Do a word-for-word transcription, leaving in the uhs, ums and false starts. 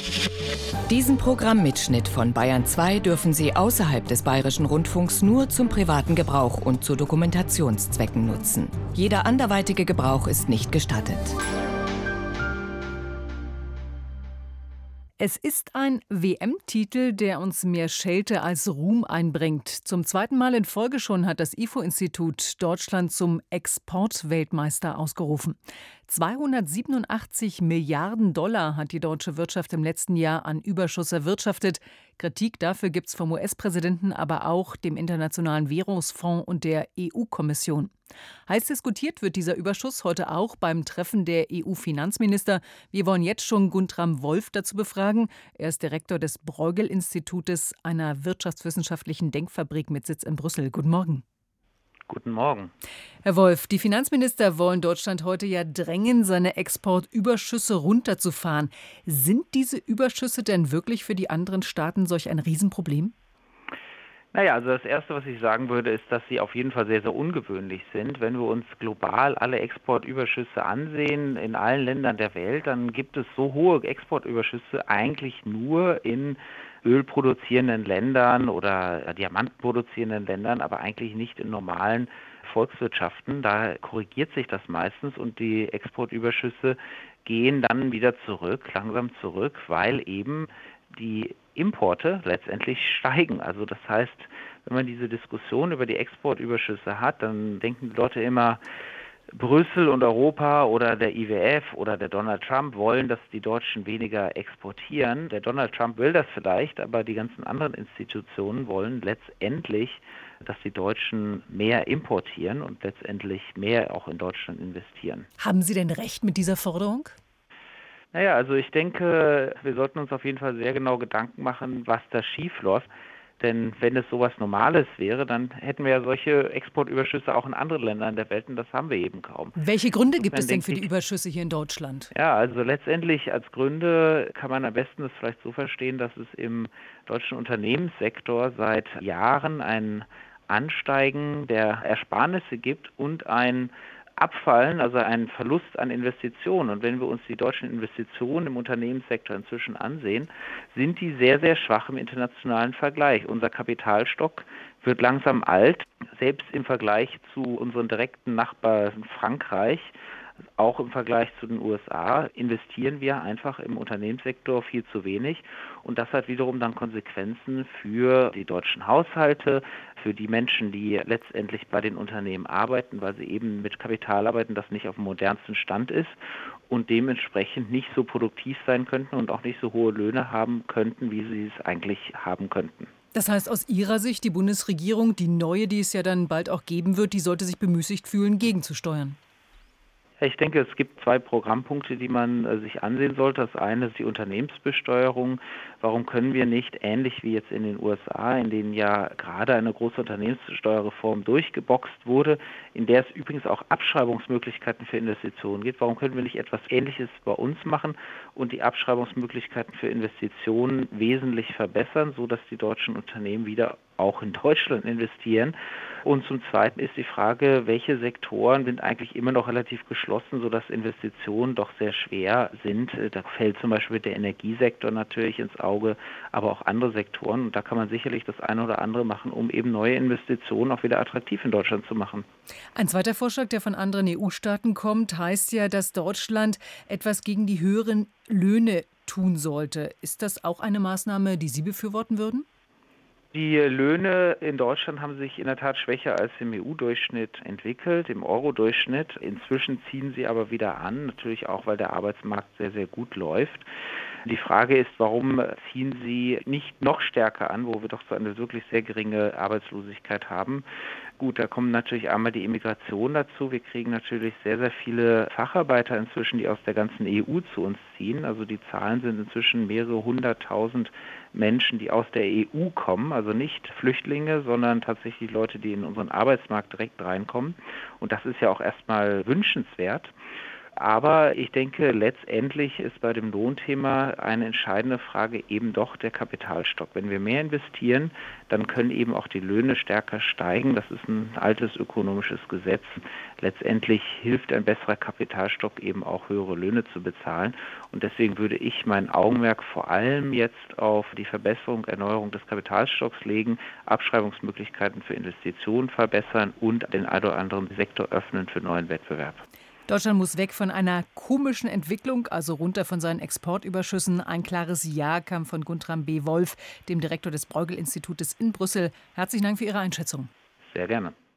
Diesen Programmmitschnitt von Bayern zwei dürfen Sie außerhalb des Bayerischen Rundfunks nur zum privaten Gebrauch und zu Dokumentationszwecken nutzen. Jeder anderweitige Gebrauch ist nicht gestattet. Es ist ein W M-Titel, der uns mehr Schelte als Ruhm einbringt. Zum zweiten Mal in Folge schon hat das I F O-Institut Deutschland zum Exportweltmeister ausgerufen. zweihundertsiebenundachtzig Milliarden Dollar hat die deutsche Wirtschaft im letzten Jahr an Überschuss erwirtschaftet. Kritik dafür gibt es vom U S-Präsidenten, aber auch dem Internationalen Währungsfonds und der E U-Kommission. Heiß diskutiert wird dieser Überschuss heute auch beim Treffen der E U-Finanzminister. Wir wollen jetzt schon Guntram Wolf dazu befragen. Er ist Direktor des Bruegel-Institutes, einer wirtschaftswissenschaftlichen Denkfabrik mit Sitz in Brüssel. Guten Morgen. Guten Morgen. Herr Wolf, die Finanzminister wollen Deutschland heute ja drängen, seine Exportüberschüsse runterzufahren. Sind diese Überschüsse denn wirklich für die anderen Staaten solch ein Riesenproblem? Naja, also das Erste, was ich sagen würde, ist, dass sie auf jeden Fall sehr, sehr ungewöhnlich sind. Wenn wir uns global alle Exportüberschüsse ansehen, in allen Ländern der Welt, dann gibt es so hohe Exportüberschüsse eigentlich nur in ölproduzierenden Ländern oder diamantenproduzierenden Ländern, aber eigentlich nicht in normalen Volkswirtschaften. Da korrigiert sich das meistens und die Exportüberschüsse gehen dann wieder zurück, langsam zurück, weil eben die Importe letztendlich steigen. Also das heißt, wenn man diese Diskussion über die Exportüberschüsse hat, dann denken die Leute immer, Brüssel und Europa oder der I W F oder der Donald Trump wollen, dass die Deutschen weniger exportieren. Der Donald Trump will das vielleicht, aber die ganzen anderen Institutionen wollen letztendlich, dass die Deutschen mehr importieren und letztendlich mehr auch in Deutschland investieren. Haben Sie denn recht mit dieser Forderung? Naja, also ich denke, wir sollten uns auf jeden Fall sehr genau Gedanken machen, was da schief läuft. Denn wenn es sowas Normales wäre, dann hätten wir ja solche Exportüberschüsse auch in anderen Ländern der Welt und das haben wir eben kaum. Welche Gründe gibt es denn für die Überschüsse hier in Deutschland? Ja, also letztendlich als Gründe kann man am besten das vielleicht so verstehen, dass es im deutschen Unternehmenssektor seit Jahren ein Ansteigen der Ersparnisse gibt und ein Abfallen, also ein Verlust an Investitionen. Und wenn wir uns die deutschen Investitionen im Unternehmenssektor inzwischen ansehen, sind die sehr, sehr schwach im internationalen Vergleich. Unser Kapitalstock wird langsam alt, selbst im Vergleich zu unseren direkten Nachbarn Frankreich, auch im Vergleich zu den U S A, investieren wir einfach im Unternehmenssektor viel zu wenig. Und das hat wiederum dann Konsequenzen für die deutschen Haushalte, für die Menschen, die letztendlich bei den Unternehmen arbeiten, weil sie eben mit Kapital arbeiten, das nicht auf dem modernsten Stand ist und dementsprechend nicht so produktiv sein könnten und auch nicht so hohe Löhne haben könnten, wie sie es eigentlich haben könnten. Das heißt, aus Ihrer Sicht, die Bundesregierung, die neue, die es ja dann bald auch geben wird, die sollte sich bemüßigt fühlen, gegenzusteuern. Ich denke, es gibt zwei Programmpunkte, die man äh, sich ansehen sollte. Das eine ist die Unternehmensbesteuerung. Warum können wir nicht, ähnlich wie jetzt in den U S A, in denen ja gerade eine große Unternehmenssteuerreform durchgeboxt wurde, in der es übrigens auch Abschreibungsmöglichkeiten für Investitionen gibt, warum können wir nicht etwas Ähnliches bei uns machen und die Abschreibungsmöglichkeiten für Investitionen wesentlich verbessern, sodass die deutschen Unternehmen wieder auch in Deutschland investieren? Und zum Zweiten ist die Frage, welche Sektoren sind eigentlich immer noch relativ geschlossen, sodass Investitionen doch sehr schwer sind. Da fällt zum Beispiel der Energiesektor natürlich ins Auge, aber auch andere Sektoren. Und da kann man sicherlich das eine oder andere machen, um eben neue Investitionen auch wieder attraktiv in Deutschland zu machen. Ein zweiter Vorschlag, der von anderen E U-Staaten kommt, heißt ja, dass Deutschland etwas gegen die höheren Löhne tun sollte. Ist das auch eine Maßnahme, die Sie befürworten würden? Die Löhne in Deutschland haben sich in der Tat schwächer als im E U-Durchschnitt entwickelt, im Euro-Durchschnitt. Inzwischen ziehen sie aber wieder an, natürlich auch, weil der Arbeitsmarkt sehr, sehr gut läuft. Die Frage ist, warum ziehen sie nicht noch stärker an, wo wir doch so eine wirklich sehr geringe Arbeitslosigkeit haben. Gut, da kommen natürlich einmal die Immigration dazu. Wir kriegen natürlich sehr, sehr viele Facharbeiter inzwischen, die aus der ganzen E U zu uns ziehen. Also die Zahlen sind inzwischen mehrere hunderttausend Menschen, die aus der E U kommen. Also nicht Flüchtlinge, sondern tatsächlich Leute, die in unseren Arbeitsmarkt direkt reinkommen. Und das ist ja auch erstmal wünschenswert. Aber ich denke, letztendlich ist bei dem Lohnthema eine entscheidende Frage eben doch der Kapitalstock. Wenn wir mehr investieren, dann können eben auch die Löhne stärker steigen. Das ist ein altes ökonomisches Gesetz. Letztendlich hilft ein besserer Kapitalstock eben auch höhere Löhne zu bezahlen. Und deswegen würde ich mein Augenmerk vor allem jetzt auf die Verbesserung, Erneuerung des Kapitalstocks legen, Abschreibungsmöglichkeiten für Investitionen verbessern und den einen oder anderen Sektor öffnen für neuen Wettbewerb. Deutschland muss weg von einer komischen Entwicklung, also runter von seinen Exportüberschüssen. Ein klares Ja kam von Guntram B. Wolf, dem Direktor des Bruegel-Institutes in Brüssel. Herzlichen Dank für Ihre Einschätzung. Sehr gerne.